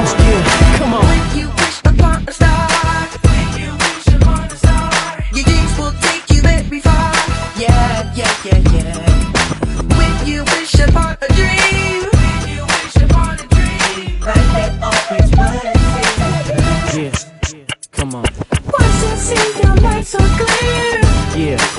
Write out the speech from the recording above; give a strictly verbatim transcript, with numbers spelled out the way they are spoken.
Yeah, come on. When you wish upon a star, when you wish upon a star, your dreams will take you very far. Yeah, yeah, yeah, yeah. When you wish upon a dream, when you wish upon a dream, like that always was. Yeah, come on. Once you see your light so clear, Yeah.